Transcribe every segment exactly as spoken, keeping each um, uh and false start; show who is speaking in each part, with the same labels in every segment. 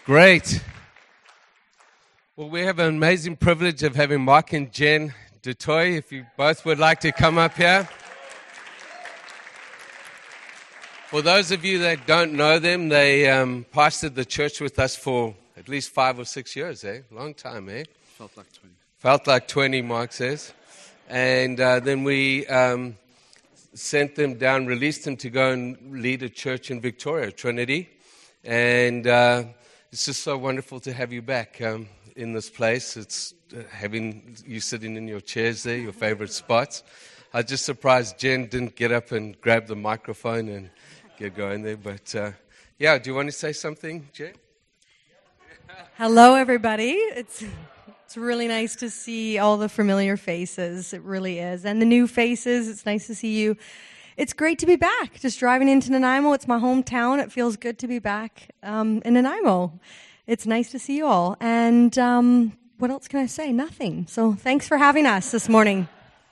Speaker 1: Great. Well, we have an amazing privilege of having Mark and Jen Dutoy, if you both would like to come up here. For those of you that don't know them, they um, pastored the church with us for at least five or six years, eh? Long time, eh?
Speaker 2: Felt like twenty.
Speaker 1: Felt like twenty, Mark says. And uh, then we um, sent them down, released them to go and lead a church in Victoria, Trinity. And uh, it's just so wonderful to have you back um, in this place. It's uh, having you sitting in your chairs there, your favorite spots. I was just surprised Jen didn't get up and grab the microphone and get going there. But uh, yeah, do you want to say something, Jen?
Speaker 3: Hello, everybody. It's it's really nice to see all the familiar faces. It really is. And the new faces, it's nice to see you. It's great to be back. Just driving into Nanaimo. It's my hometown. It feels good to be back um, in Nanaimo. It's nice to see you all. And um, what else can I say? Nothing. So thanks for having us this morning.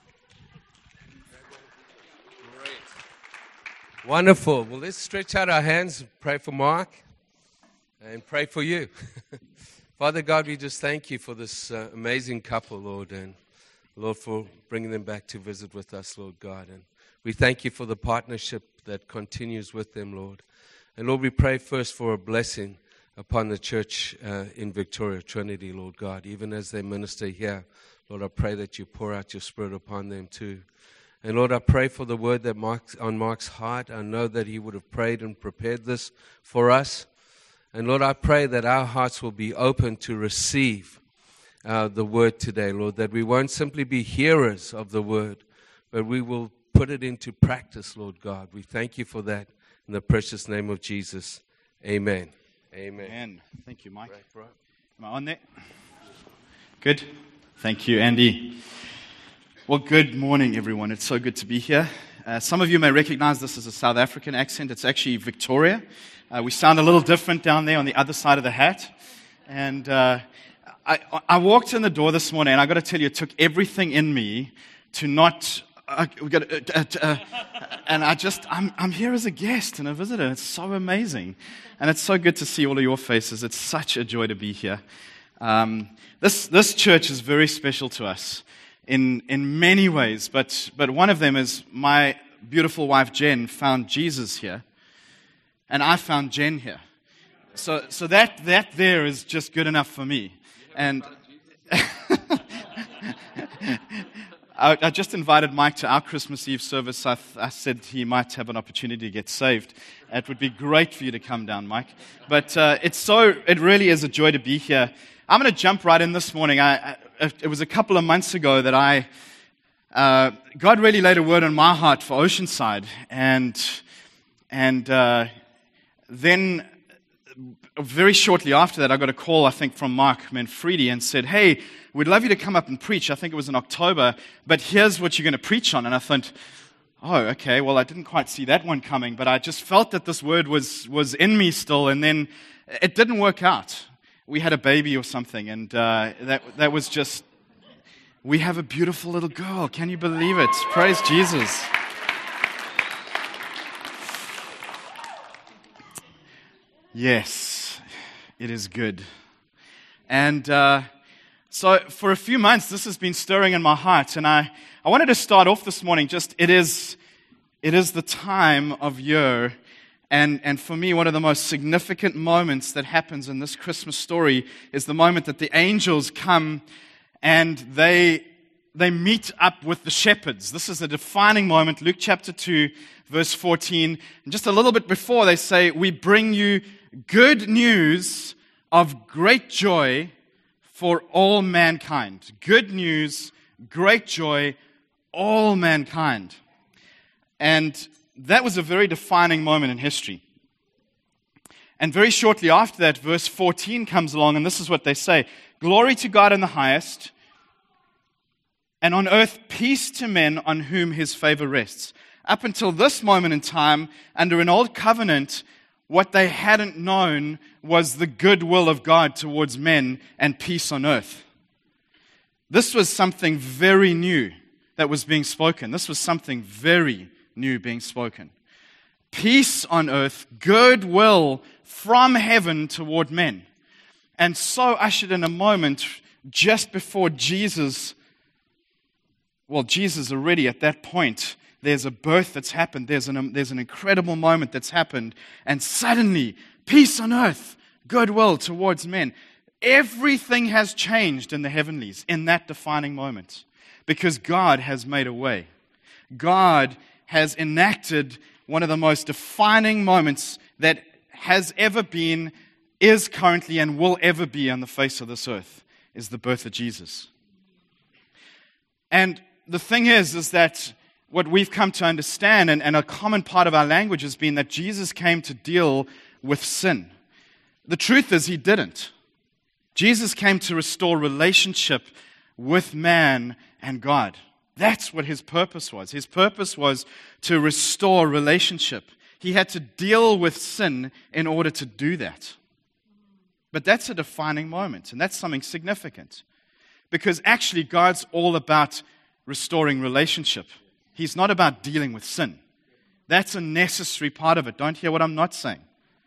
Speaker 1: Great. Wonderful. Well, let's stretch out our hands and pray for Mark and pray for you. Father God, we just thank you for this uh, amazing couple, Lord, and Lord, for bringing them back to visit with us, Lord God. And we thank you for the partnership that continues with them, Lord. And Lord, we pray first for a blessing upon the church uh, in Victoria, Trinity, Lord God. Even as they minister here, Lord, I pray that you pour out your Spirit upon them too. And Lord, I pray for the word that Mark's, on Mark's heart. I know that he would have prayed and prepared this for us. And Lord, I pray that our hearts will be open to receive uh, the word today, Lord, that we won't simply be hearers of the word, but we will put it into practice, Lord God. We thank you for that in the precious name of Jesus. Amen. Amen.
Speaker 2: Amen. Thank you, Mike.
Speaker 1: Right, right.
Speaker 2: Am I on there? Good. Thank you, Andy. Well, good morning, everyone. It's so good to be here. Uh, some of you may recognize this as a South African accent. It's actually Victoria. Uh, we sound a little different down there on the other side of the hat. And uh, I, I walked in the door this morning, and I got to tell you, it took everything in me to not. Uh, we got, uh, uh, uh, and I just, I'm, I'm here as a guest and a visitor. It's so amazing, and it's so good to see all of your faces. It's such a joy to be here. Um, this this church is very special to us in in many ways, but but one of them is my beautiful wife Jen found Jesus here. And I found Jen here. So so that that there is just good enough for me. And I, I just invited Mike to our Christmas Eve service. I, th- I said he might have an opportunity to get saved. It would be great for you to come down, Mike. But uh, it's so it really is a joy to be here. I'm going to jump right in this morning. I, I, it was a couple of months ago that I uh, God really laid a word on my heart for Oceanside, and and. Uh, Then, very shortly after that, I got a call, I think, from Mark Manfredi and said, hey, we'd love you to come up and preach. I think it was in October, but here's what you're going to preach on. And I thought, oh, okay, well, I didn't quite see that one coming, but I just felt that this word was, was in me still, and then it didn't work out. We had a baby or something, and uh, that that was just, we have a beautiful little girl. Can you believe it? Praise Jesus. Yes, it is good. And uh, so for a few months, this has been stirring in my heart. And I, I wanted to start off this morning just, it is it is the time of year. And, and for me, one of the most significant moments that happens in this Christmas story is the moment that the angels come and they they meet up with the shepherds. This is a defining moment. Luke chapter two, verse fourteen. And just a little bit before, they say, we bring you good news of great joy for all mankind. Good news, great joy, all mankind. And that was a very defining moment in history. And very shortly after that, verse fourteen comes along, and this is what they say. Glory to God in the highest, and on earth peace to men on whom his favor rests. Up until this moment in time, under an old covenant, what they hadn't known was the goodwill of God towards men and peace on earth. This was something very new that was being spoken. This was something very new being spoken. Peace on earth, goodwill from heaven toward men. and so ushered in a moment just before Jesus, well, Jesus already at that point, there's a birth that's happened, there's an, there's an incredible moment that's happened, and suddenly, peace on earth, goodwill towards men. Everything has changed in the heavenlies in that defining moment because God has made a way. God has enacted one of the most defining moments that has ever been, is currently, and will ever be on the face of this earth, is the birth of Jesus. And the thing is, is that what we've come to understand, and, and a common part of our language has been that Jesus came to deal with sin. The truth is, He didn't. Jesus came to restore relationship with man and God. That's what His purpose was. His purpose was to restore relationship. He had to deal with sin in order to do that. But that's a defining moment, and that's something significant. Because actually, God's all about restoring relationship. He's not about dealing with sin. That's a necessary part of it. Don't hear what I'm not saying.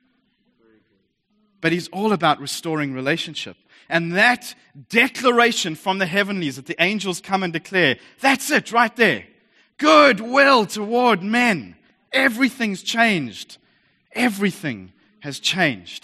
Speaker 2: But He's all about restoring relationship. And that declaration from the heavenlies that the angels come and declare, that's it right there. Goodwill toward men. Everything's changed. Everything has changed.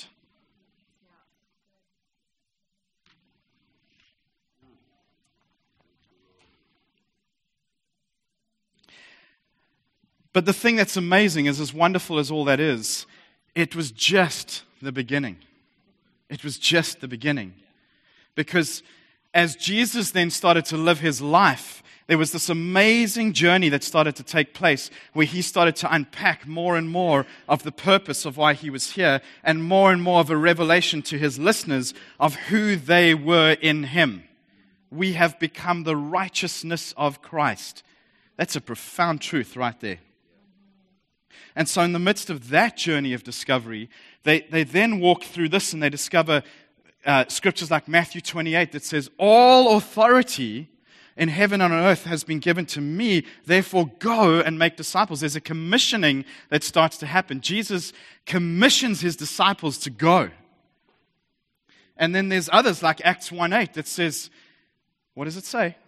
Speaker 2: But the thing that's amazing is, as wonderful as all that is, it was just the beginning. It was just the beginning. Because as Jesus then started to live His life, there was this amazing journey that started to take place where He started to unpack more and more of the purpose of why He was here and more and more of a revelation to His listeners of who they were in Him. We have become the righteousness of Christ. That's a profound truth right there. And so in the midst of that journey of discovery, they, they then walk through this and they discover uh, scriptures like Matthew twenty-eight that says, all authority in heaven and on earth has been given to me, therefore go and make disciples. There's a commissioning that starts to happen. Jesus commissions His disciples to go. And then there's others like Acts one eight that says, what does it say?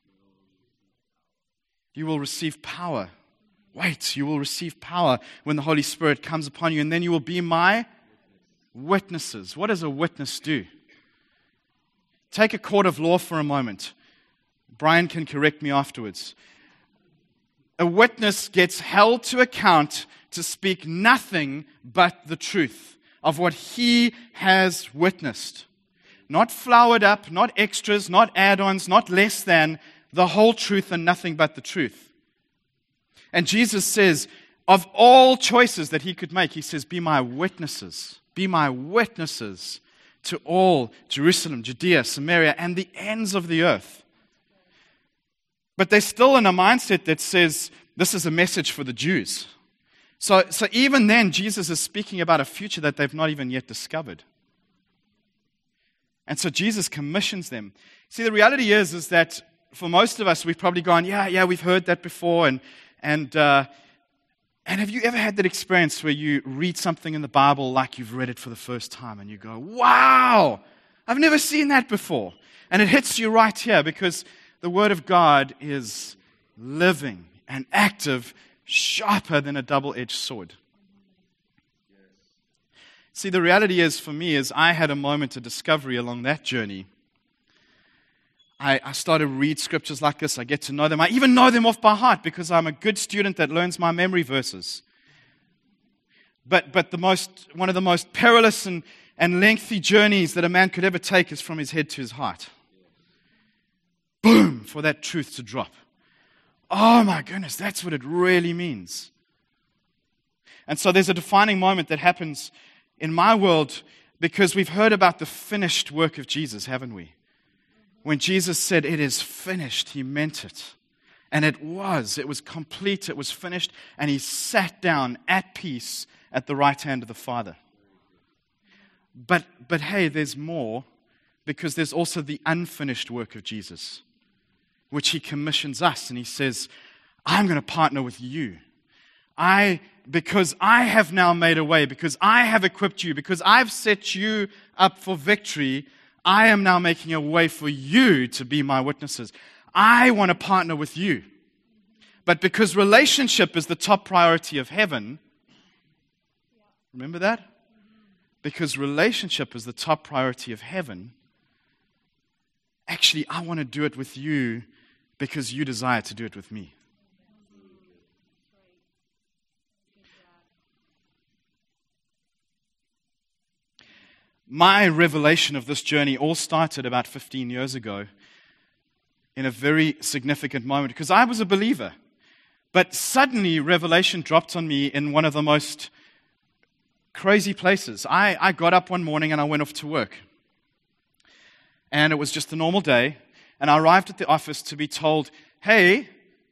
Speaker 2: You will receive power. Wait, you will receive power when the Holy Spirit comes upon you, and then you will be my witnesses. What does a witness do? Take a court of law for a moment. Brian can correct me afterwards. A witness gets held to account to speak nothing but the truth of what he has witnessed. Not flowered up, not extras, not add-ons, not less than, the whole truth and nothing but the truth. And Jesus says, of all choices that He could make, He says, be my witnesses. Be my witnesses to all Jerusalem, Judea, Samaria, and the ends of the earth. But they're still in a mindset that says, this is a message for the Jews. So, so even then, Jesus is speaking about a future that they've not even yet discovered. And so Jesus commissions them. See, the reality is, is that for most of us, we've probably gone, yeah, yeah, we've heard that before, and And uh, and have you ever had that experience where you read something in the Bible like you've read it for the first time and you go, wow, I've never seen that before. And it hits you right here because the Word of God is living and active, sharper than a double-edged sword. See, the reality is for me is I had a moment of discovery along that journey. I, I started to read scriptures like this. I get to know them. I even know them off by heart because I'm a good student that learns my memory verses. But but the most one of the most perilous and, and lengthy journeys that a man could ever take is from his head to his heart. Boom, for that truth to drop. Oh my goodness, that's what it really means. And so there's a defining moment that happens in my world because we've heard about the finished work of Jesus, haven't we? When Jesus said, it is finished, He meant it. And it was. It was complete. It was finished. And He sat down at peace at the right hand of the Father. But, but hey, there's more, because there's also the unfinished work of Jesus, which He commissions us. And He says, I'm going to partner with you. I, because I have now made a way, because I have equipped you, because I've set you up for victory, I am now making a way for you to be my witnesses. I want to partner with you. But because relationship is the top priority of heaven, remember that? Because relationship is the top priority of heaven, actually, I want to do it with you because you desire to do it with me. My revelation of this journey all started about fifteen years ago in a very significant moment because I was a believer. But suddenly, revelation dropped on me in one of the most crazy places. I, I got up one morning and I went off to work. And it was just a normal day. And I arrived at the office to be told, hey,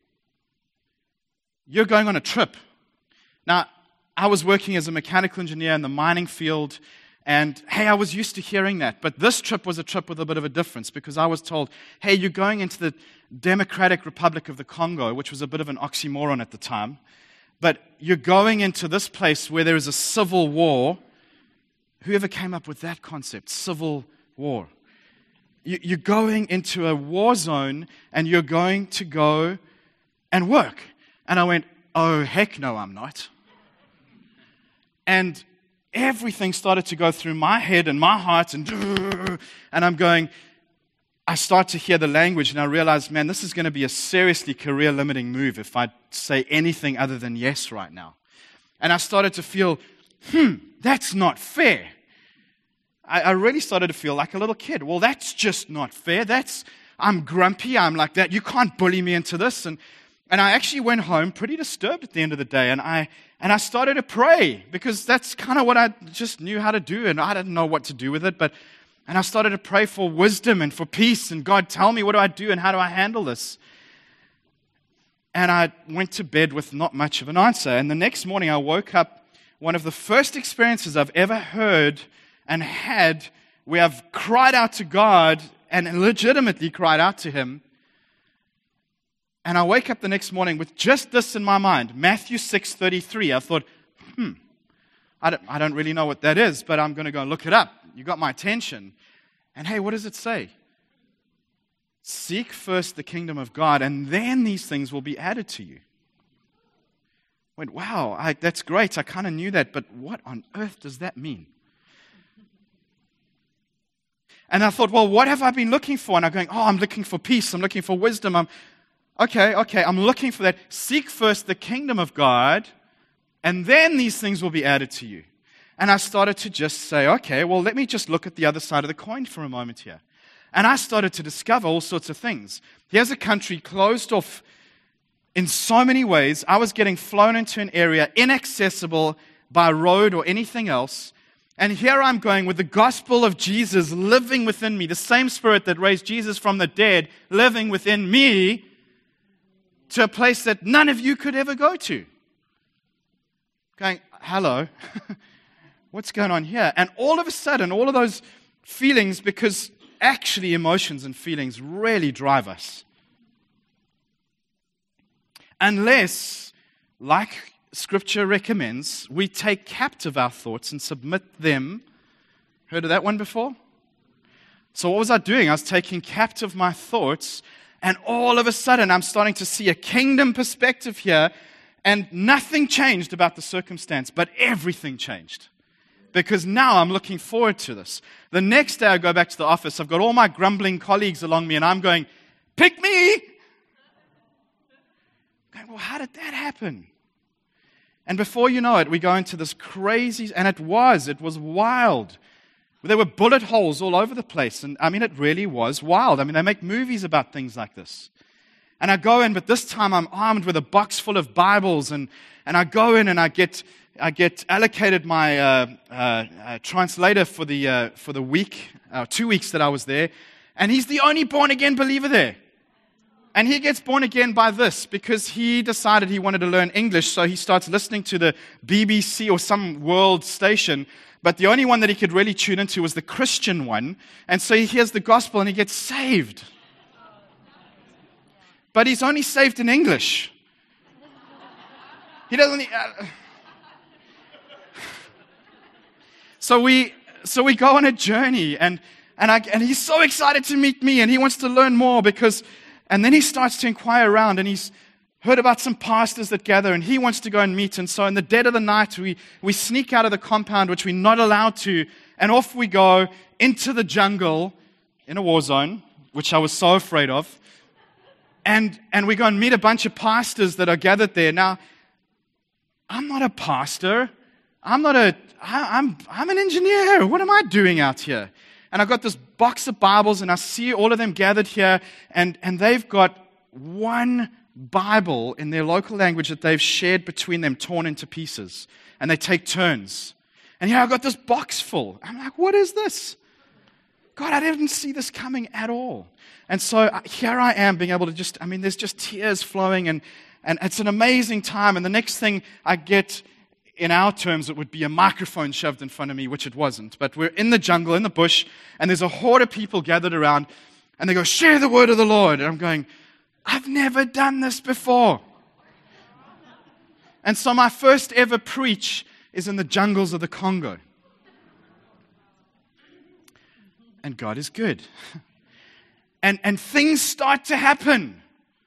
Speaker 2: you're going on a trip. Now, I was working as a mechanical engineer in the mining field. And, hey, I was used to hearing that. But this trip was a trip with a bit of a difference because I was told, hey, you're going into the Democratic Republic of the Congo, which was a bit of an oxymoron at the time. But you're going into this place where there is a civil war. Whoever came up with that concept, civil war? You're going into a war zone and you're going to go and work. And I went, oh, heck no, I'm not. And everything started to go through my head and my heart, and and I'm going, I start to hear the language, and I realize, man, this is going to be a seriously career-limiting move if I say anything other than yes right now. And I started to feel, hmm, that's not fair. I, I really started to feel like a little kid. Well, that's just not fair. That's, I'm grumpy. I'm like that. You can't bully me into this. And and I actually went home pretty disturbed at the end of the day, and I and I started to pray because that's kind of what I just knew how to do, and I didn't know what to do with it. But and I started to pray for wisdom and for peace, and God, tell me, what do I do and how do I handle this? And I went to bed with not much of an answer. And the next morning I woke up, one of the first experiences I've ever heard and had where I've cried out to God and legitimately cried out to Him. And I wake up the next morning with just this in my mind, Matthew six thirty-three. I thought, hmm, I don't, I don't really know what that is, but I'm going to go look it up. You got my attention. And hey, what does it say? Seek first the kingdom of God, and then these things will be added to you. I went, wow, I, that's great. I kind of knew that, but what on earth does that mean? And I thought, well, what have I been looking for? And I'm going, oh, I'm looking for peace. I'm looking for wisdom. I'm okay, okay, I'm looking for that. Seek first the kingdom of God, and then these things will be added to you. And I started to just say, okay, well, let me just look at the other side of the coin for a moment here. And I started to discover all sorts of things. Here's a country closed off in so many ways. I was getting flown into an area inaccessible by road or anything else. And here I'm going with the gospel of Jesus living within me, the same Spirit that raised Jesus from the dead living within me, to a place that none of you could ever go to. Going, hello, what's going on here? And all of a sudden, all of those feelings, because actually emotions and feelings really drive us. Unless, like Scripture recommends, we take captive our thoughts and submit them. Heard of that one before? So what was I doing? I was taking captive my thoughts, and all of a sudden I'm starting to see a kingdom perspective here, and nothing changed about the circumstance, but everything changed. Because now I'm looking forward to this. The next day I go back to the office, I've got all my grumbling colleagues along me, and I'm going, pick me! Going, well, how did that happen? And before you know it, we go into this crazy, and it was, it was wild. There were bullet holes all over the place, and I mean, it really was wild. I mean, they make movies about things like this. And I go in, but this time I'm armed with a box full of Bibles, and, and I go in and I get I get allocated my uh, uh, uh, translator for the uh, for the week, uh, two weeks that I was there, and he's the only born again believer there. And he gets born again by this, because he decided he wanted to learn English, so he starts listening to the B B C or some world station, but the only one that he could really tune into was the Christian one, and so he hears the gospel and he gets saved. But he's only saved in English. He doesn't. Uh, so we, so we go on a journey, and and I, and he's so excited to meet me, and he wants to learn more because, and then he starts to inquire around, and he's heard about some pastors that gather, and he wants to go and meet. And so in the dead of the night, we we sneak out of the compound, which we're not allowed to, and off we go into the jungle in a war zone, which I was so afraid of. And and we go and meet a bunch of pastors that are gathered there. Now, I'm not a pastor. I'm not a, I, I'm, I'm an engineer. What am I doing out here? And I've got this box of Bibles, and I see all of them gathered here, and, and they've got one Bible in their local language that they've shared between them, torn into pieces. And they take turns. And here I've got this box full. I'm like, what is this? God, I didn't see this coming at all. And so here I am being able to just, I mean, there's just tears flowing, and, and it's an amazing time. And the next thing I get, in our terms, it would be a microphone shoved in front of me, which it wasn't. But we're in the jungle, in the bush, and there's a horde of people gathered around, and they go, share the word of the Lord. And I'm going, I've never done this before. And so my first ever preach is in the jungles of the Congo. And God is good. And, and things start to happen.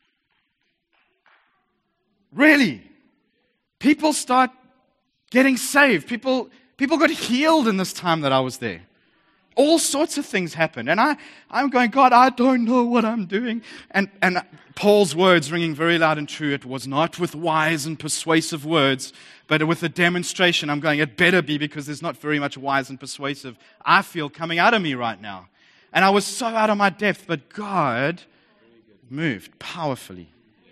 Speaker 2: Really. People start getting saved. People, people got healed in this time that I was there. All sorts of things happened. And I, I'm going, God, I don't know what I'm doing. And, and Paul's words ringing very loud and true. It was not with wise and persuasive words, but with a demonstration. I'm going, it better be, because there's not very much wise and persuasive, I feel, coming out of me right now. And I was so out of my depth, but God moved powerfully.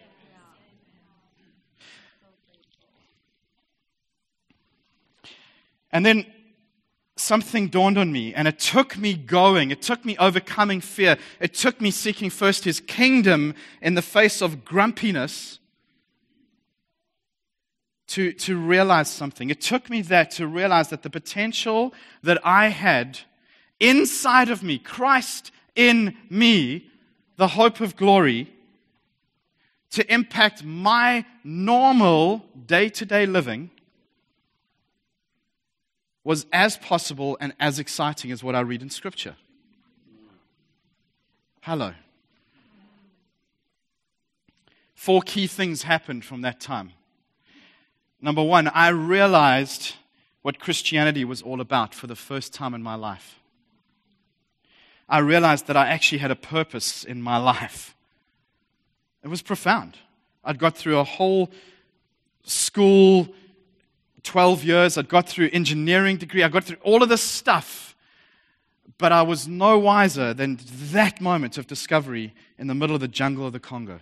Speaker 2: And then something dawned on me, and it took me going. It took me overcoming fear. It took me seeking first His kingdom in the face of grumpiness to, to realize something. It took me that to realize that the potential that I had inside of me, Christ in me, the hope of glory, to impact my normal day-to-day living, was as possible and as exciting as what I read in Scripture. Hello. Four key things happened from that time. Number one, I realized what Christianity was all about for the first time in my life. I realized that I actually had a purpose in my life. It was profound. I'd got through a whole school, twelve years. I'd got through engineering degree. I got through all of this stuff. But I was no wiser than that moment of discovery in the middle of the jungle of the Congo.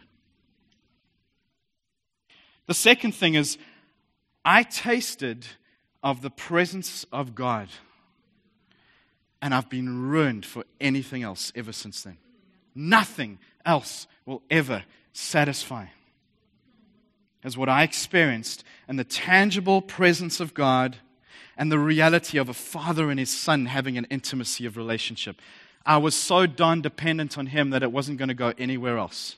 Speaker 2: The second thing is, I tasted of the presence of God. And I've been ruined for anything else ever since then. Nothing else will ever satisfy as what I experienced in the tangible presence of God and the reality of a father and his son having an intimacy of relationship. I was so darn dependent on Him that it wasn't going to go anywhere else.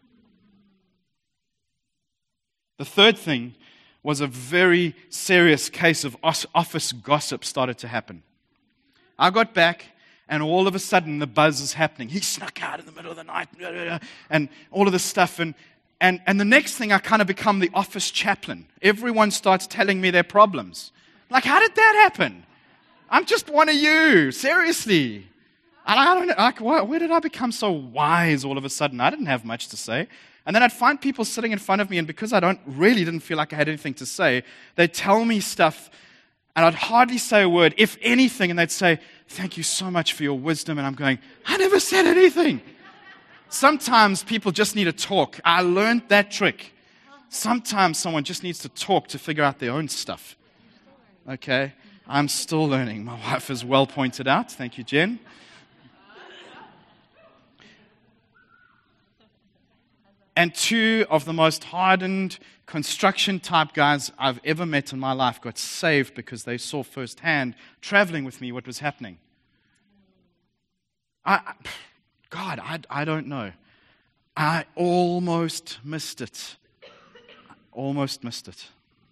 Speaker 2: The third thing was a very serious case of office gossip started to happen. I got back, and all of a sudden the buzz is happening. He snuck out in the middle of the night, and all of this stuff. And, and, and the next thing, I kind of become the office chaplain. Everyone starts telling me their problems. Like, how did that happen? I'm just one of you, seriously. And I don't know, like, where did I become so wise all of a sudden? I didn't have much to say. And then I'd find people sitting in front of me, and because I don't really didn't feel like I had anything to say, they'd tell me stuff, and I'd hardly say a word, if anything, and they'd say, thank you so much for your wisdom. And I'm going, I never said anything. Sometimes people just need to talk. I learned that trick. Sometimes someone just needs to talk to figure out their own stuff. Okay? I'm still learning. My wife has well pointed out. Thank you, Jen. And two of the most hardened construction type guys I've ever met in my life got saved because they saw firsthand, traveling with me, what was happening. I, God, I, I don't know. I almost missed it. I almost missed it.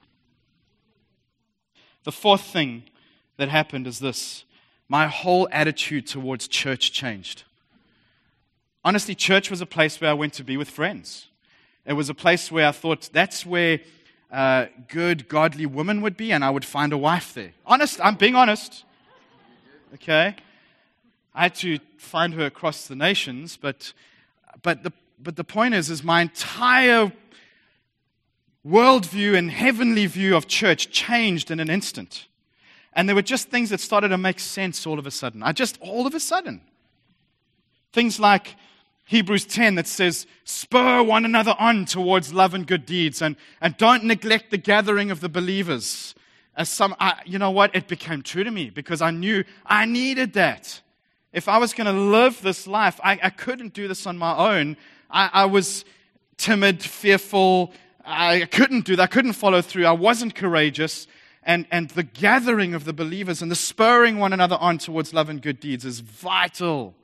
Speaker 2: The fourth thing that happened is this. My whole attitude towards church changed. Honestly, church was a place where I went to be with friends. It was a place where I thought that's where uh, good, godly women would be, and I would find a wife there. Honest, I'm being honest. Okay? I had to find her across the nations, but but the but the point is, is my entire worldview and heavenly view of church changed in an instant. And there were just things that started to make sense all of a sudden. I just, all of a sudden. Things like Hebrews ten that says, spur one another on towards love and good deeds, and, and don't neglect the gathering of the believers. As some, I, you know what? It became true to me because I knew I needed that. If I was going to live this life, I, I couldn't do this on my own. I, I was timid, fearful. I couldn't do that. I couldn't follow through. I wasn't courageous. And, and the gathering of the believers and the spurring one another on towards love and good deeds is vital.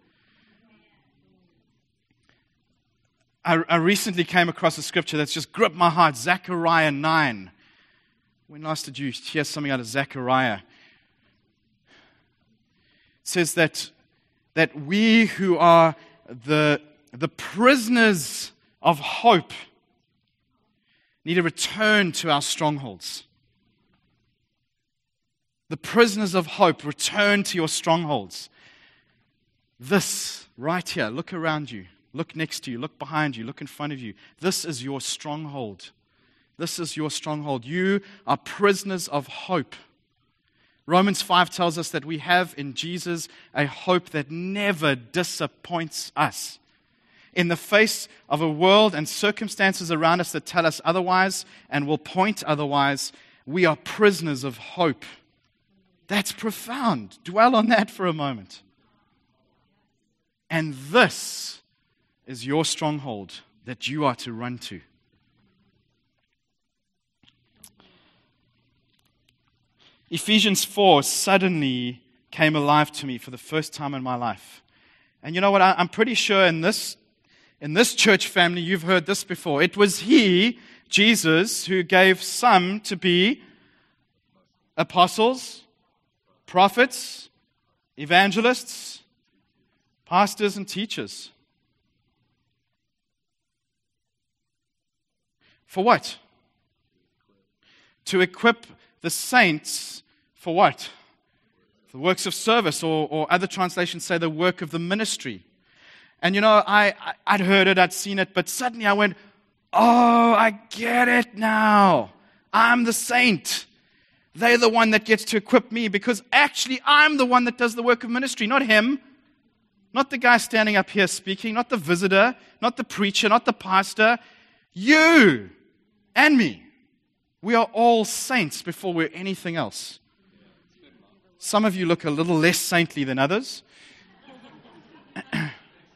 Speaker 2: I, I recently came across a scripture that's just gripped my heart, Zechariah nine. When last did you hear something out of Zechariah? It says that, that we who are the, the prisoners of hope need to return to our strongholds. The prisoners of hope, return to your strongholds. This right here, look around you, look next to you, look behind you, look in front of you. This is your stronghold. This is your stronghold. You are prisoners of hope. Romans five tells us that we have in Jesus a hope that never disappoints us. In the face of a world and circumstances around us that tell us otherwise and will point otherwise, we are prisoners of hope. That's profound. Dwell on that for a moment. And this is your stronghold that you are to run to. Ephesians four suddenly came alive to me for the first time in my life. And you know what? I'm pretty sure in this, in this church family, you've heard this before. It was He, Jesus, who gave some to be apostles, prophets, evangelists, pastors, and teachers. For what? To equip the saints for what? The works of service, or, or other translations say the work of the ministry. And you know, I, I, I'd heard it, I'd seen it, but suddenly I went, oh, I get it now. I'm the saint. They're the one that gets to equip me because actually I'm the one that does the work of ministry, not him. Not the guy standing up here speaking, not the visitor, not the preacher, not the pastor. You and me. We are all saints before we're anything else. Some of you look a little less saintly than others. I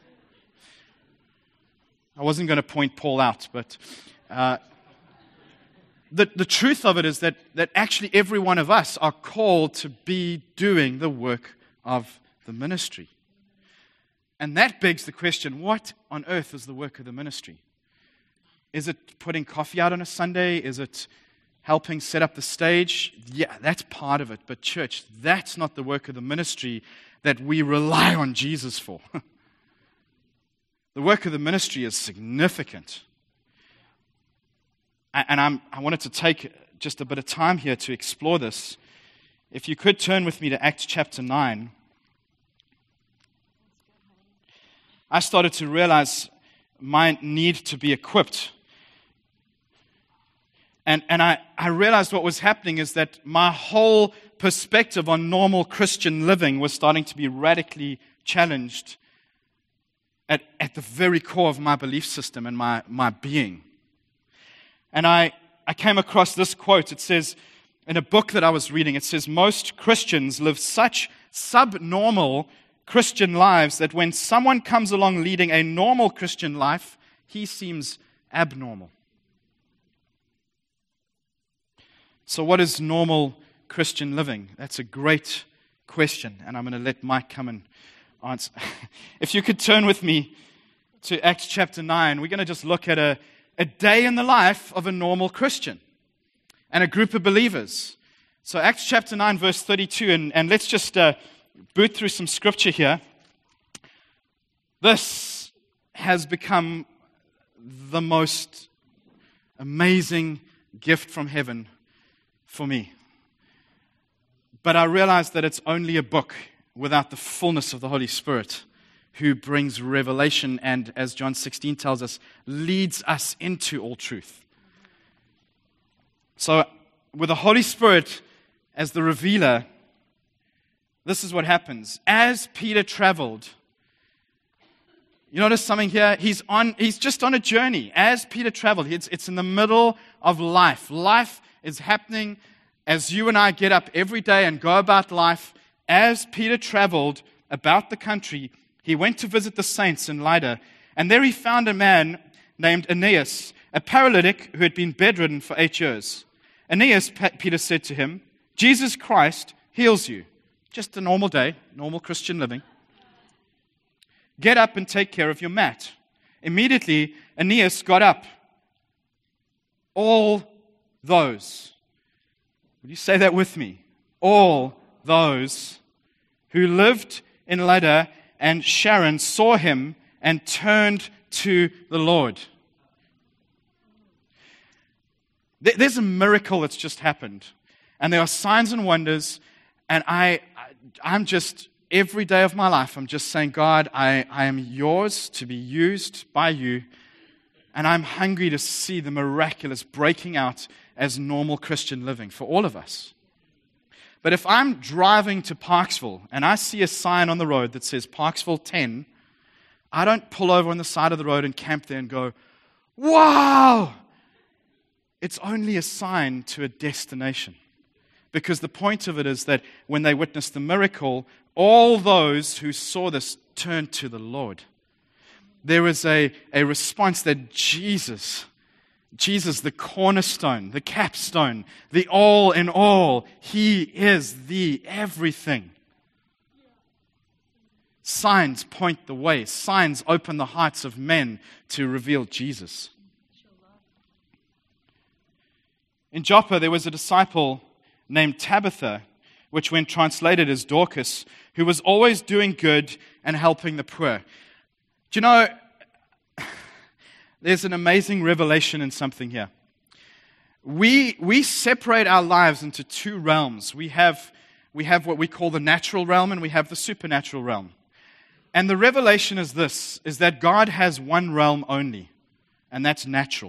Speaker 2: wasn't going to point Paul out, but uh, the, the truth of it is that, that actually every one of us are called to be doing the work of the ministry. And that begs the question, what on earth is the work of the ministry? Is it putting coffee out on a Sunday? Is it helping set up the stage? Yeah, that's part of it. But church, that's not the work of the ministry that we rely on Jesus for. The work of the ministry is significant. And I'm, I wanted to take just a bit of time here to explore this. If you could turn with me to Acts chapter nine. I started to realize my need to be equipped. And, and I, I realized what was happening is that my whole perspective on normal Christian living was starting to be radically challenged at, at the very core of my belief system and my, my being. And I, I came across this quote. It says, in a book that I was reading, it says, most Christians live such subnormal Christian lives that when someone comes along leading a normal Christian life, he seems abnormal. So what is normal Christian living? That's a great question, and I'm going to let Mike come and answer. If you could turn with me to Acts chapter nine, we're going to just look at a, a day in the life of a normal Christian and a group of believers. So Acts chapter nine, verse thirty-two, and, and let's just uh, boot through some scripture here. This has become the most amazing gift from heaven for me. But I realize that it's only a book without the fullness of the Holy Spirit, who brings revelation and, as John sixteen tells us, leads us into all truth. So, with the Holy Spirit as the revealer, this is what happens. As Peter traveled, you notice something here? He's on. He's just on a journey. As Peter traveled, it's, it's in the middle of life. Life is happening as you and I get up every day and go about life. As Peter traveled about the country, he went to visit the saints in Lydda, and there he found a man named Aeneas, a paralytic who had been bedridden for eight years. Aeneas, Peter said to him, Jesus Christ heals you. Just a normal day, normal Christian living. Get up and take care of your mat. Immediately, Aeneas got up. All those, would you say that with me? All those who lived in Lydda and Sharon saw him and turned to the Lord. There's a miracle that's just happened. And there are signs and wonders. And I, I'm just, every day of my life, I'm just saying, God, I, I am yours to be used by you. And I'm hungry to see the miraculous breaking out as normal Christian living for all of us. But if I'm driving to Parksville and I see a sign on the road that says Parksville ten, I don't pull over on the side of the road and camp there and go, wow! It's only a sign to a destination. Because the point of it is that when they witnessed the miracle, all those who saw this turned to the Lord. There was a, a response that Jesus, Jesus, the cornerstone, the capstone, the all in all, He is the everything. Signs point the way. Signs open the hearts of men to reveal Jesus. In Joppa, there was a disciple named Tabitha, which when translated as Dorcas, who was always doing good and helping the poor. Do you know, there's an amazing revelation in something here. We we separate our lives into two realms. We have, we have what we call the natural realm and we have the supernatural realm. And the revelation is this, is that God has one realm only, and that's natural.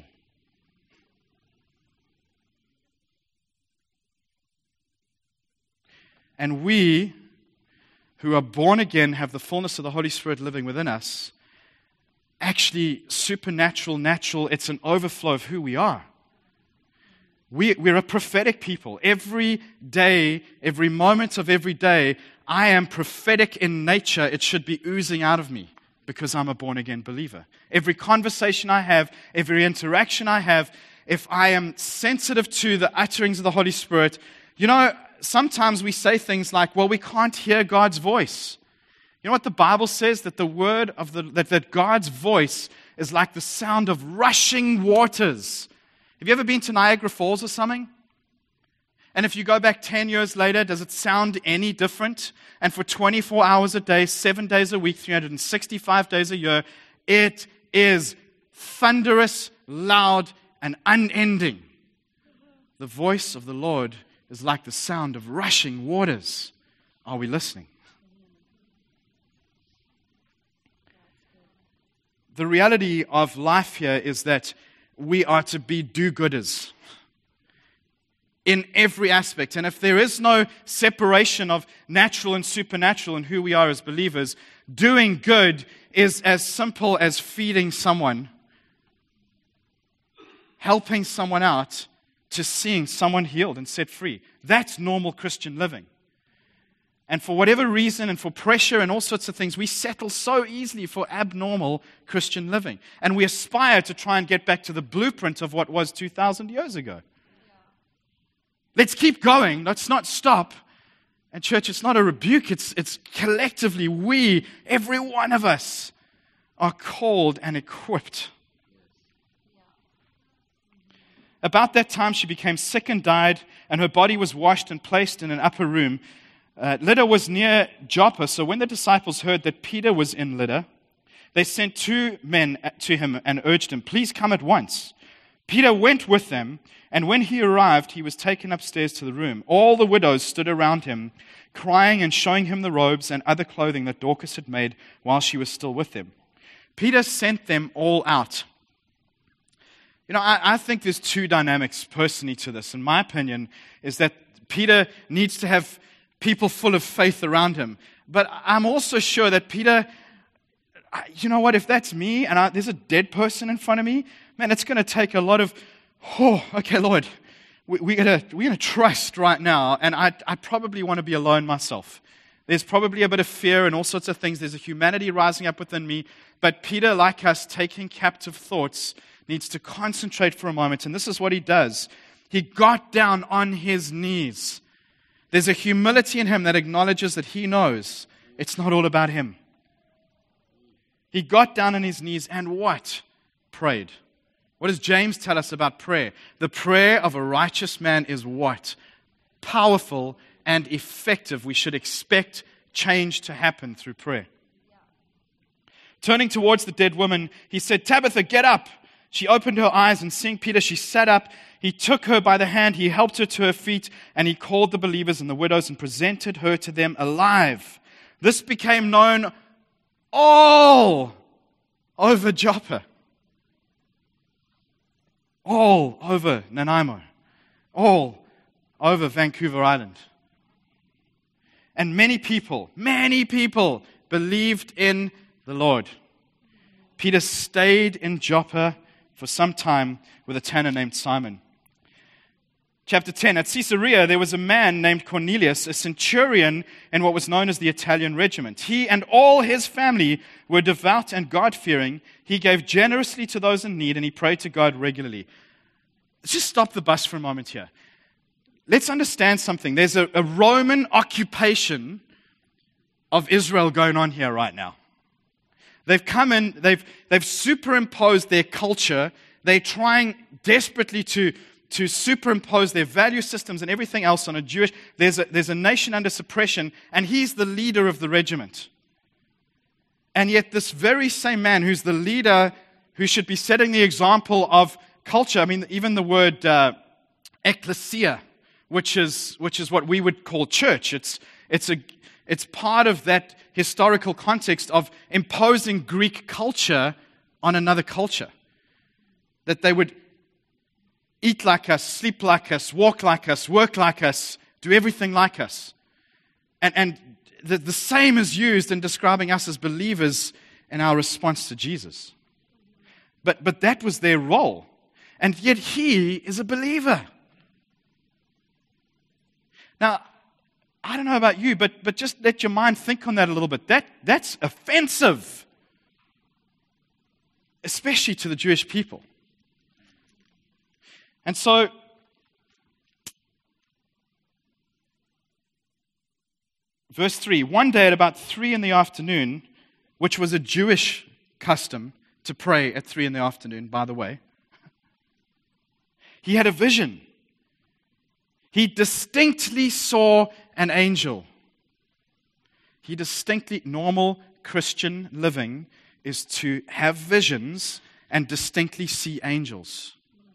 Speaker 2: And we, who are born again, have the fullness of the Holy Spirit living within us, actually supernatural, natural, it's an overflow of who we are. We, we're a prophetic people. Every day, every moment of every day, I am prophetic in nature. It should be oozing out of me because I'm a born-again believer. Every conversation I have, every interaction I have, if I am sensitive to the utterings of the Holy Spirit, you know, sometimes we say things like, well, we can't hear God's voice. You know what the Bible says? That the word of the, that, that God's voice is like the sound of rushing waters. Have you ever been to Niagara Falls or something? And if you go back ten years later, does it sound any different? And for twenty-four hours a day, seven days a week, three hundred sixty-five days a year, it is thunderous, loud, and unending. The voice of the Lord is like the sound of rushing waters. Are we listening? The reality of life here is that we are to be do-gooders in every aspect. And if there is no separation of natural and supernatural in who we are as believers, doing good is as simple as feeding someone, helping someone out, to seeing someone healed and set free. That's normal Christian living. And for whatever reason and for pressure and all sorts of things, we settle so easily for abnormal Christian living. And we aspire to try and get back to the blueprint of what was two thousand years ago. Let's keep going. Let's not stop. And church, it's not a rebuke. It's, it's collectively we, every one of us, are called and equipped. About that time, she became sick and died, and her body was washed and placed in an upper room. Uh, Lydda was near Joppa, so when the disciples heard that Peter was in Lydda, they sent two men to him and urged him, "Please come at once." Peter went with them, and when he arrived, he was taken upstairs to the room. All the widows stood around him, crying and showing him the robes and other clothing that Dorcas had made while she was still with them. Peter sent them all out. You know, I, I think there's two dynamics personally to this. In my opinion, is that Peter needs to have people full of faith around him. But I'm also sure that Peter, you know what, if that's me and I, there's a dead person in front of me, man, it's going to take a lot of, oh, okay, Lord, we, we're going we're gonna trust right now. And I, I probably want to be alone myself. There's probably a bit of fear and all sorts of things. There's a humanity rising up within me. But Peter, like us, taking captive thoughts, needs to concentrate for a moment. And this is what he does. He got down on his knees. There's a humility in him that acknowledges that he knows it's not all about him. He got down on his knees and what? Prayed. What does James tell us about prayer? The prayer of a righteous man is what? Powerful and effective. We should expect change to happen through prayer. Turning towards the dead woman, he said, "Tabitha, get up." She opened her eyes, and seeing Peter, she sat up. He took her by the hand, he helped her to her feet, and he called the believers and the widows and presented her to them alive. This became known all over Joppa, all over Nanaimo, all over Vancouver Island. And many people, many people believed in the Lord. Peter stayed in Joppa for some time with a tanner named Simon. Chapter ten, at Caesarea there was a man named Cornelius, a centurion in what was known as the Italian regiment. He and all his family were devout and God-fearing. He gave generously to those in need, and he prayed to God regularly. Let's just stop the bus for a moment here. Let's understand something. There's a, a Roman occupation of Israel going on here right now. They've come in, they've, they've superimposed their culture. They're trying desperately to, to superimpose their value systems and everything else on a Jewish. There's a, there's a nation under suppression, and he's the leader of the regiment. And yet this very same man who's the leader, who should be setting the example of culture, I mean, even the word uh, ecclesia, which is, which is what we would call church. It's, it's a It's part of that historical context of imposing Greek culture on another culture. That they would eat like us, sleep like us, walk like us, work like us, do everything like us. And, and the, the same is used in describing us as believers in our response to Jesus. But, but that was their role. And yet he is a believer. Now, I don't know about you, but, but just let your mind think on that a little bit. That, that's offensive, especially to the Jewish people. And so, verse three, one day at about three in the afternoon, which was a Jewish custom to pray at three in the afternoon, by the way, he had a vision. He distinctly saw an angel. He distinctly, normal Christian living is to have visions and distinctly see angels.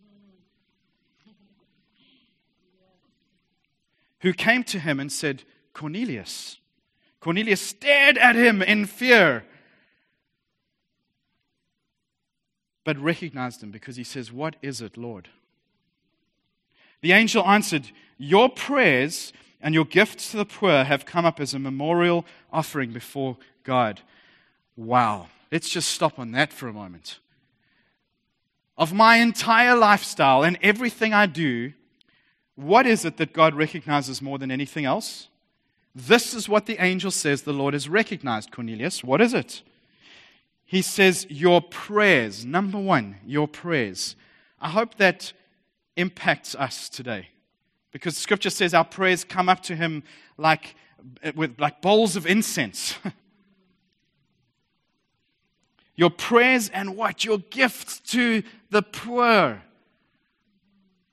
Speaker 2: Who came to him and said, "Cornelius." Cornelius stared at him in fear, but recognized him because he says, "What is it, Lord?" The angel answered, "Your prayers and your gifts to the poor have come up as a memorial offering before God." Wow. Let's just stop on that for a moment. Of my entire lifestyle and everything I do, what is it that God recognizes more than anything else? This is what the angel says the Lord has recognized, Cornelius. What is it? He says, your prayers. Number one, your prayers. I hope that impacts us today. Because Scripture says our prayers come up to Him like, with, like bowls of incense. Your prayers and what? Your gifts to the poor.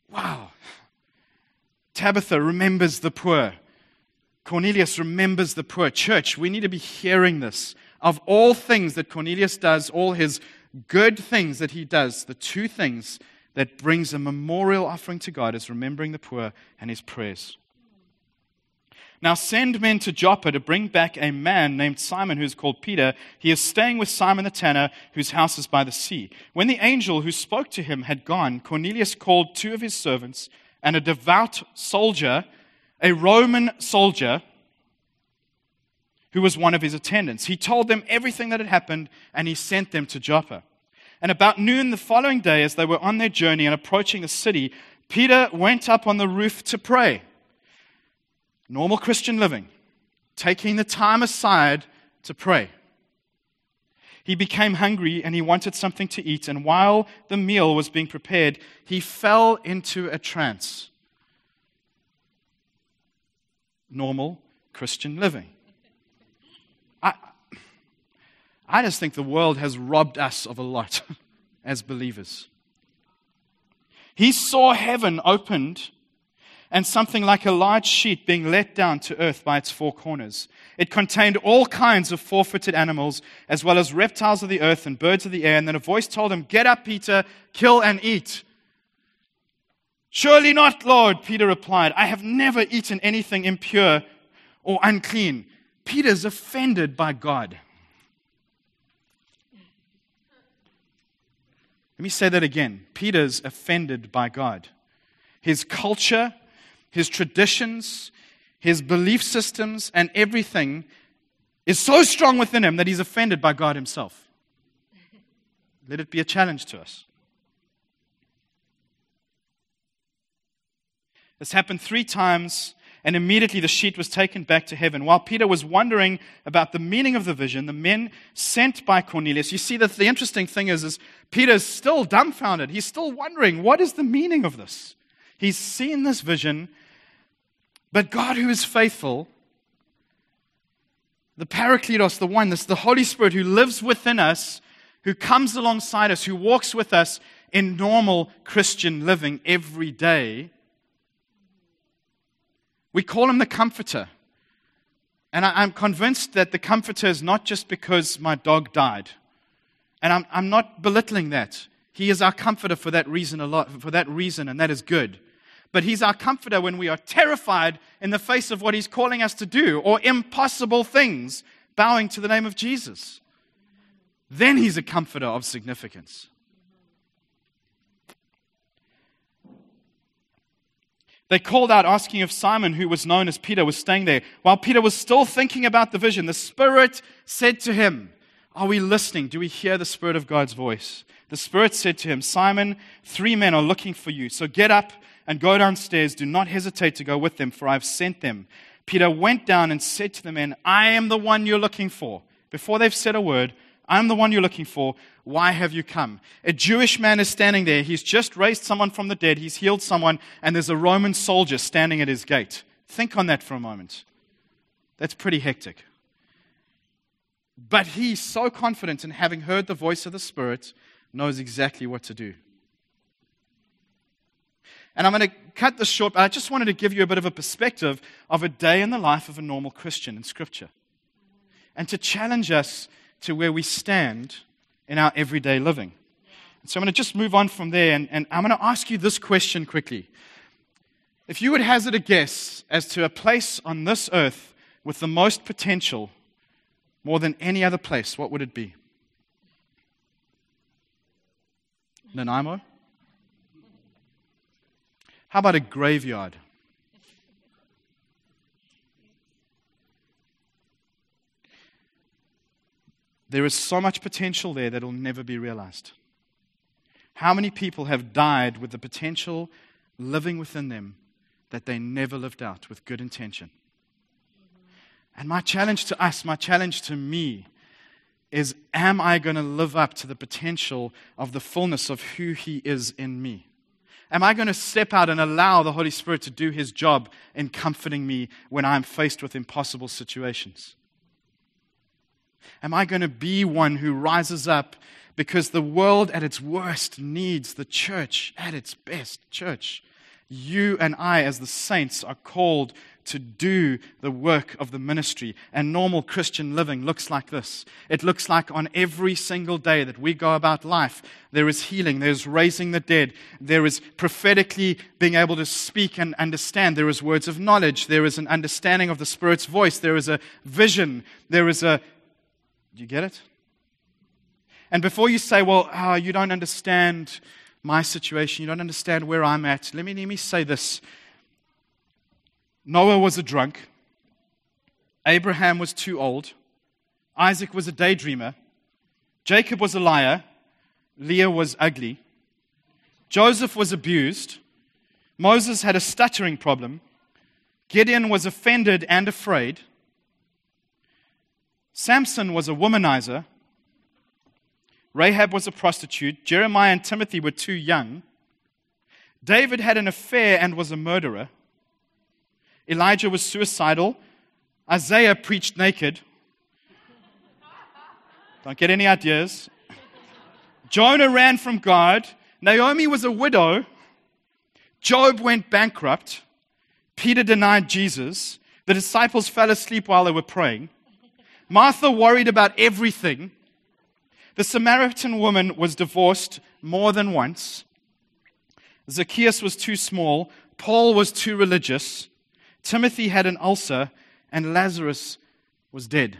Speaker 2: Wow. Tabitha remembers the poor. Cornelius remembers the poor. Church, we need to be hearing this. Of all things that Cornelius does, all his good things that he does, the two things that brings a memorial offering to God is remembering the poor and his prayers. Now send men to Joppa to bring back a man named Simon who is called Peter. He is staying with Simon the tanner, whose house is by the sea. When the angel who spoke to him had gone, Cornelius called two of his servants and a devout soldier, a Roman soldier, who was one of his attendants. He told them everything that had happened, and he sent them to Joppa. And about noon the following day, as they were on their journey and approaching the city, Peter went up on the roof to pray. Normal Christian living, taking the time aside to pray. He became hungry and he wanted something to eat, and while the meal was being prepared, he fell into a trance. Normal Christian living. I, I just think the world has robbed us of a lot as believers. He saw heaven opened and something like a large sheet being let down to earth by its four corners. It contained all kinds of four-footed animals, as well as reptiles of the earth and birds of the air. And then a voice told him, "Get up, Peter, kill and eat." "Surely not, Lord," Peter replied. "I have never eaten anything impure or unclean." Peter's offended by God. Let me say that again. Peter's offended by God. His culture, his traditions, his belief systems, and everything is so strong within him that he's offended by God himself. Let it be a challenge to us. This happened three times, and immediately the sheet was taken back to heaven. While Peter was wondering about the meaning of the vision, the men sent by Cornelius, you see that the interesting thing is, is Peter's still dumbfounded. He's still wondering, what is the meaning of this? He's seen this vision, but God who is faithful, the Parakletos, the one, this, the Holy Spirit who lives within us, who comes alongside us, who walks with us in normal Christian living every day. We call him the Comforter. And I, I'm convinced that the Comforter is not just because my dog died. And I'm, I'm not belittling that. He is our comforter for that reason a lot, for that reason, and that is good. But he's our comforter when we are terrified in the face of what he's calling us to do, or impossible things, bowing to the name of Jesus. Then he's a comforter of significance. They called out, asking if Simon, who was known as Peter, was staying there. While Peter was still thinking about the vision, the Spirit said to him, "Are we listening? Do we hear the Spirit of God's voice?" The Spirit said to him, "Simon, three men are looking for you. So get up and go downstairs. Do not hesitate to go with them, for I have sent them." Peter went down and said to the men, "I am the one you're looking for." Before they've said a word, "I'm the one you're looking for. Why have you come?" A Jewish man is standing there. He's just raised someone from the dead. He's healed someone, and there's a Roman soldier standing at his gate. Think on that for a moment. That's pretty hectic. But he's so confident in having heard the voice of the Spirit, knows exactly what to do. And I'm going to cut this short, but I just wanted to give you a bit of a perspective of a day in the life of a normal Christian in Scripture. And to challenge us to where we stand in our everyday living. And so I'm going to just move on from there, and, and I'm going to ask you this question quickly. If you would hazard a guess as to a place on this earth with the most potential, more than any other place, what would it be? Nanaimo? How about a graveyard? There is so much potential there that will never be realized. How many people have died with the potential living within them that they never lived out with good intention? And my challenge to us, my challenge to me, is am I going to live up to the potential of the fullness of who He is in me? Am I going to step out and allow the Holy Spirit to do His job in comforting me when I'm faced with impossible situations? Am I going to be one who rises up because the world at its worst needs the church at its best, church? You and I, as the saints, are called to do the work of the ministry. And normal Christian living looks like this. It looks like on every single day that we go about life, there is healing, there's raising the dead, there is prophetically being able to speak and understand, there is words of knowledge, there is an understanding of the Spirit's voice, there is a vision, there is a... Do you get it? And before you say, well, oh, you don't understand my situation, you don't understand where I'm at, let me, let me say this. Noah was a drunk. Abraham was too old. Isaac was a daydreamer. Jacob was a liar. Leah was ugly. Joseph was abused. Moses had a stuttering problem. Gideon was offended and afraid. Samson was a womanizer. Rahab was a prostitute. Jeremiah and Timothy were too young. David had an affair and was a murderer. Elijah was suicidal. Isaiah preached naked. Don't get any ideas. Jonah ran from God. Naomi was a widow. Job went bankrupt. Peter denied Jesus. The disciples fell asleep while they were praying. Martha worried about everything. The Samaritan woman was divorced more than once. Zacchaeus was too small. Paul was too religious. Timothy had an ulcer, and Lazarus was dead.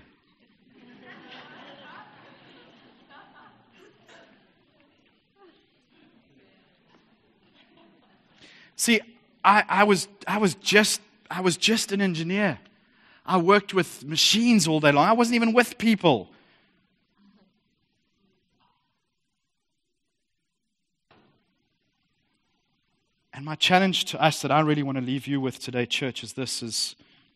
Speaker 2: See, I, I was I was just I was just an engineer. I worked with machines all day long. I wasn't even with people. And my challenge to us that I really want to leave you with today, church, is this, is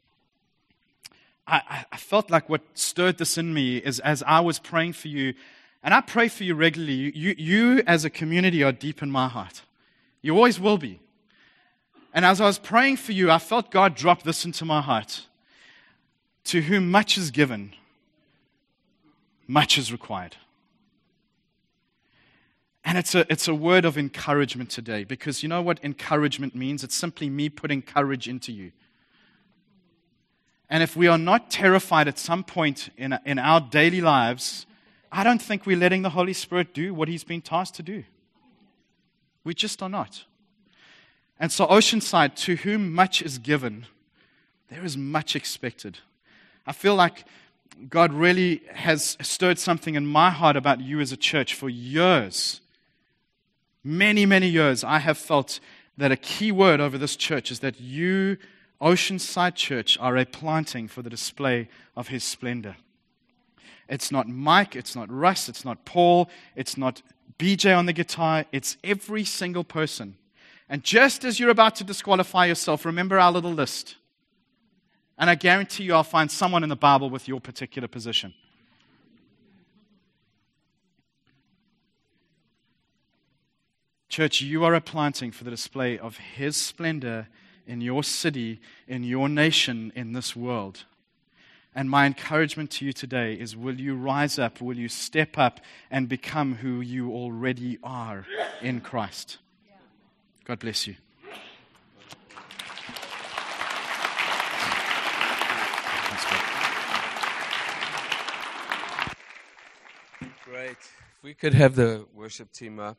Speaker 2: I, I felt like what stirred this in me is as I was praying for you, and I pray for you regularly, you, you as a community are deep in my heart. You always will be. And as I was praying for you, I felt God drop this into my heart. To whom much is given, much is required. And it's a, it's a word of encouragement today, because you know what encouragement means? It's simply me putting courage into you. And if we are not terrified at some point in, in our daily lives, I don't think we're letting the Holy Spirit do what He's been tasked to do. We just are not. And so Oceanside, to whom much is given, there is much expected. I feel like God really has stirred something in my heart about you as a church for years. Many, many years, I have felt that a key word over this church is that you, Oceanside Church, are a planting for the display of His splendor. It's not Mike, it's not Russ, it's not Paul, it's not B J on the guitar, it's every single person. And just as you're about to disqualify yourself, remember our little list. And I guarantee you I'll find someone in the Bible with your particular position. Church, you are a planting for the display of His splendor in your city, in your nation, in this world. And my encouragement to you today is, will you rise up, will you step up and become who you already are in Christ? God bless you.
Speaker 1: Great. If we could have the worship team up.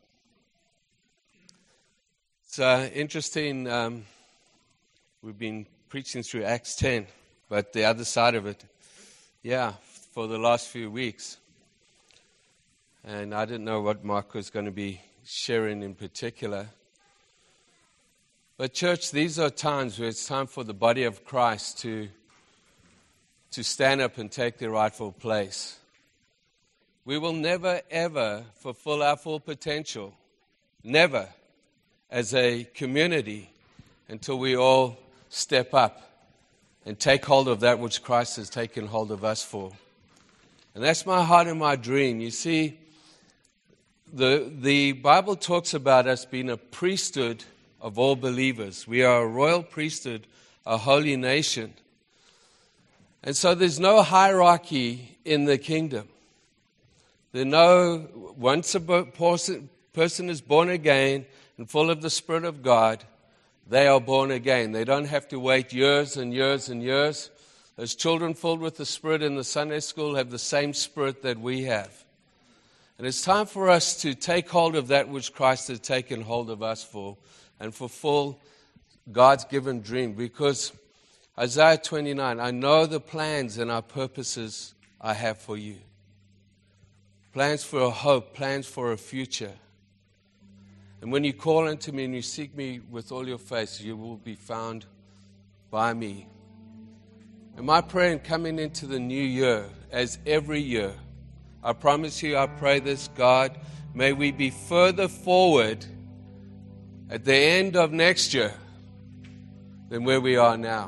Speaker 1: It's uh, interesting. Um, we've been preaching through Acts ten, but the other side of it, yeah, for the last few weeks. And I didn't know what Mark was going to be sharing in particular. But church, these are times where it's time for the body of Christ to, to stand up and take their rightful place. We will never, ever fulfill our full potential. Never. As a community, until we all step up and take hold of that which Christ has taken hold of us for. And that's my heart and my dream. You see, the, the Bible talks about us being a priesthood of all believers. We are a royal priesthood, a holy nation. And so there's no hierarchy in the kingdom. There's no, once a person is born again, and full of the Spirit of God, they are born again. They don't have to wait years and years and years. Those children filled with the Spirit in the Sunday school have the same Spirit that we have. And it's time for us to take hold of that which Christ has taken hold of us for and fulfill God's given dream. Because Isaiah twenty-nine, I know the plans and our purposes I have for you. Plans for a hope, plans for a future. And when you call unto me and you seek me with all your face, you will be found by me. And my prayer in coming into the new year, as every year, I promise you, I pray this, God, may we be further forward at the end of next year than where we are now.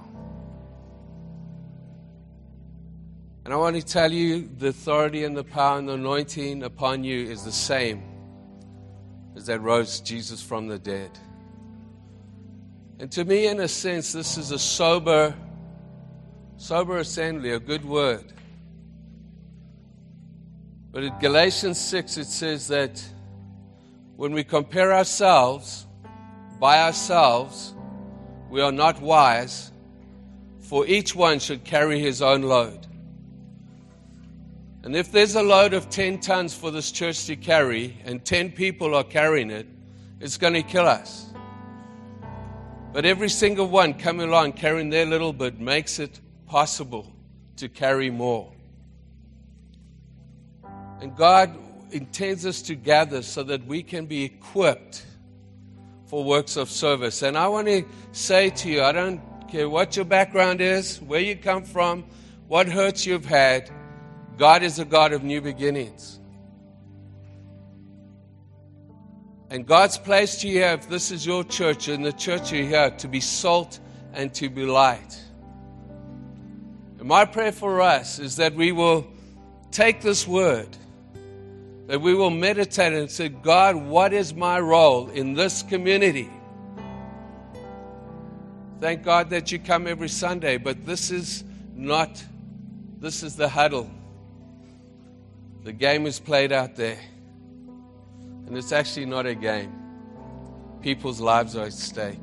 Speaker 1: And I want to tell you, the authority and the power and the anointing upon you is the same as that rose Jesus from the dead. And to me, in a sense, this is a sober, sober assembly, a good word. But in Galatians six, it says that when we compare ourselves by ourselves, we are not wise, for each one should carry his own load. And if there's a load of ten tons for this church to carry, and ten people are carrying it, it's going to kill us. But every single one coming along carrying their little bit makes it possible to carry more. And God intends us to gather so that we can be equipped for works of service. And I want to say to you, I don't care what your background is, where you come from, what hurts you've had, God is a God of new beginnings. And God's placed you here, if this is your church, and the church you're here, to be salt and to be light. And my prayer for us is that we will take this word, that we will meditate and say, God, what is my role in this community? Thank God that you come every Sunday, but this is not, this is the huddle. The game is played out there. And it's actually not a game. People's lives are at stake.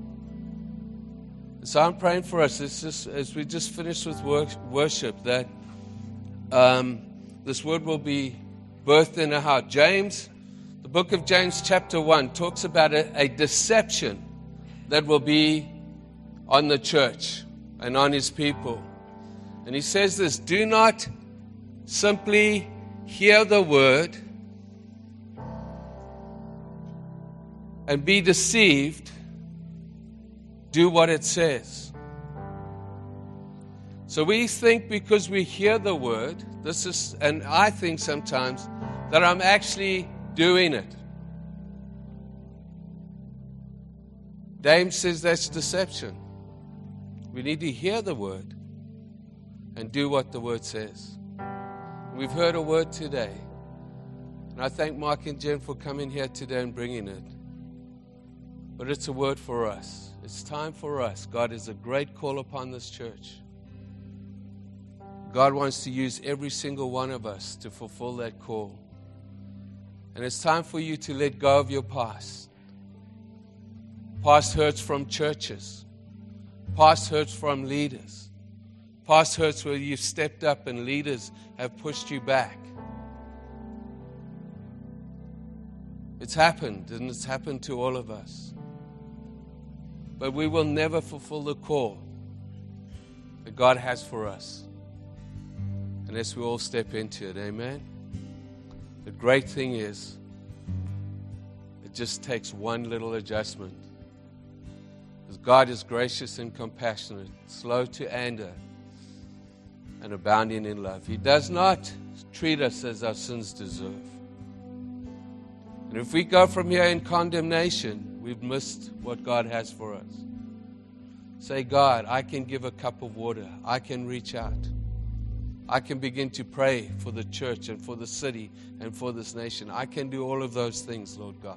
Speaker 1: So I'm praying for us, it's just, as we just finished with work, worship, that um, this word will be birthed in our heart. James, the book of James chapter one, talks about a, a deception that will be on the church and on his people. And he says this, do not simply hear the word and be deceived, do what it says. So we think because we hear the word, this is, and I think sometimes that I'm actually doing it. James says that's deception. We need to hear the word and do what the word says. We've heard a word today. And I thank Mark and Jen for coming here today and bringing it. But it's a word for us. It's time for us. God has a great call upon this church. God wants to use every single one of us to fulfill that call. And it's time for you to let go of your past. Past hurts from churches. Past hurts from leaders. Past hurts where you've stepped up and leaders have pushed you back. It's happened, and it's happened to all of us. But we will never fulfill the call that God has for us unless we all step into it. Amen? The great thing is, it just takes one little adjustment. Because God is gracious and compassionate, slow to anger, and abounding in love. He does not treat us as our sins deserve. And if we go from here in condemnation, we've missed what God has for us. Say, God, I can give a cup of water. I can reach out. I can begin to pray for the church and for the city and for this nation. I can do all of those things, Lord God.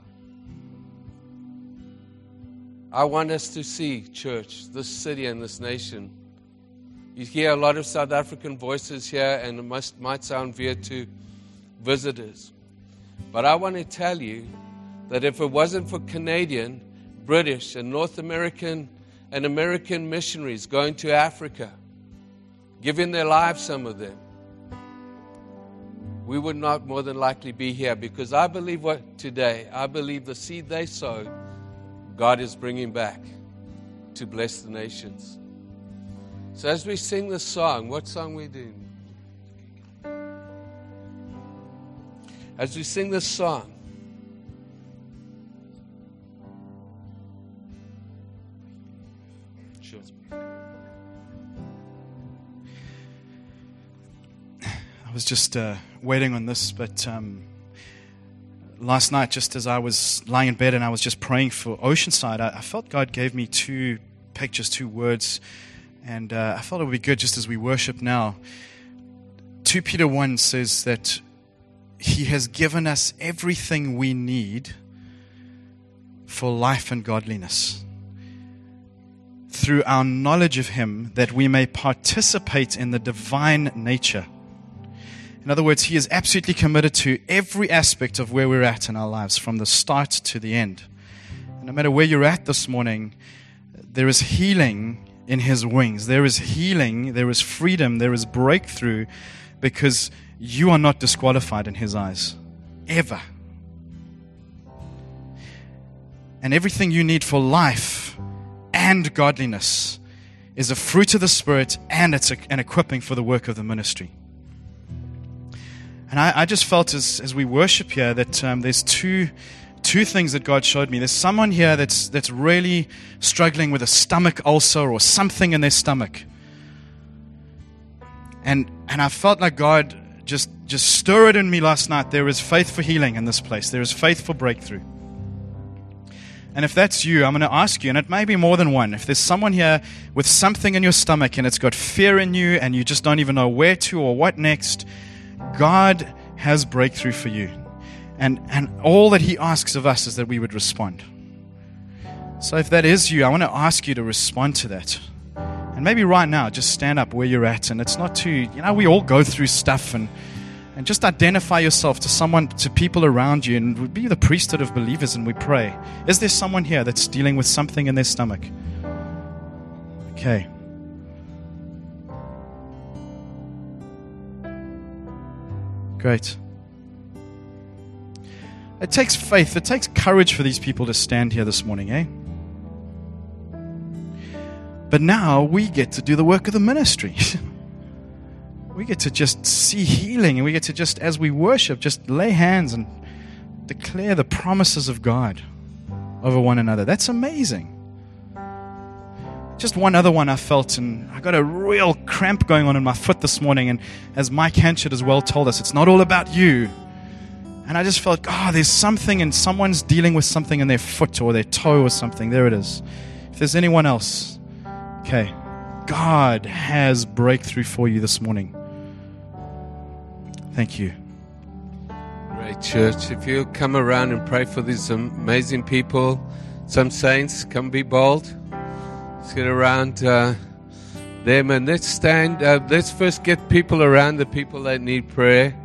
Speaker 1: I want us to see, church, this city and this nation. You hear a lot of South African voices here, and it must, might sound weird to visitors. But I want to tell you that if it wasn't for Canadian British and North American and American missionaries going to Africa, giving their lives, some of them, we would not more than likely be here, because I believe what today, I believe the seed they sowed, God is bringing back to bless the nations. So as we sing this song, what song we doing? As we sing this song, sure.
Speaker 2: I was just uh, waiting on this, but um, last night, just as I was lying in bed and I was just praying for Oceanside, I, I felt God gave me two pictures, two words, and uh, I felt it would be good just as we worship now. Second Peter one says that He has given us everything we need for life and godliness through our knowledge of Him, that we may participate in the divine nature. In other words, He is absolutely committed to every aspect of where we're at in our lives, from the start to the end. And no matter where you're at this morning, there is healing in His wings. There is healing, there is freedom, there is breakthrough, because you are not disqualified in His eyes, ever. And everything you need for life and godliness is a fruit of the Spirit, and it's a, an equipping for the work of the ministry. And I, I just felt as, as we worship here that um, there's two two things that God showed me. There's someone here that's that's really struggling with a stomach ulcer or something in their stomach. And and I felt like God just, just stir it in me last night. There is faith for healing in this place. There is faith for breakthrough. And if that's you, I'm going to ask you, and it may be more than one. If there's someone here with something in your stomach and it's got fear in you and you just don't even know where to or what next, God has breakthrough for you. And and all that He asks of us is that we would respond. So if that is you, I want to ask you to respond to that. And maybe right now, just stand up where you're at. And it's not too, you know, we all go through stuff. And, and just identify yourself to someone, to people around you. And be the priesthood of believers, and we pray. Is there someone here that's dealing with something in their stomach? Okay. Great. It takes faith, it takes courage for these people to stand here this morning, eh? But now we get to do the work of the ministry. We get to just see healing, and we get to just, as we worship, just lay hands and declare the promises of God over one another. That's amazing. Just one other one I felt, and I got a real cramp going on in my foot this morning. And as Mike Hanchett as well told us, it's not all about you. And I just felt, oh, there's something, and someone's dealing with something in their foot or their toe or something. There it is. If there's anyone else, okay. God has breakthrough for you this morning. Thank you.
Speaker 1: Great, church. If you'll come around and pray for these amazing people, some saints, come be bold. Let's get around uh, them, and let's stand. Uh, let's first get people around, the people that need prayer.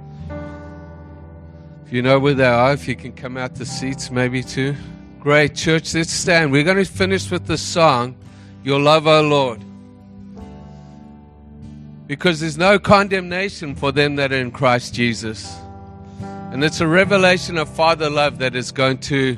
Speaker 1: If you know where they are, if you can come out the seats maybe too. Great, church, let's stand. We're going to finish with the song, Your Love, O Lord. Because there's no condemnation for them that are in Christ Jesus. And it's a revelation of Father love that is going to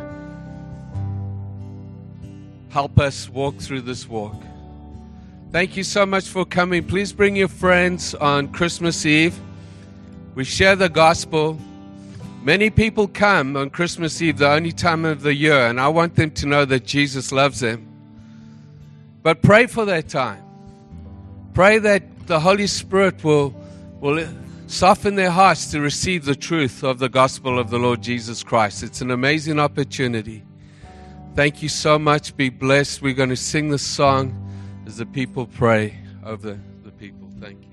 Speaker 1: help us walk through this walk. Thank you so much for coming. Please bring your friends on Christmas Eve. We share the gospel. Many people come on Christmas Eve, the only time of the year, and I want them to know that Jesus loves them. But pray for that time. Pray that the Holy Spirit will, will soften their hearts to receive the truth of the gospel of the Lord Jesus Christ. It's an amazing opportunity. Thank you so much. Be blessed. We're going to sing this song as the people pray over the people. Thank you.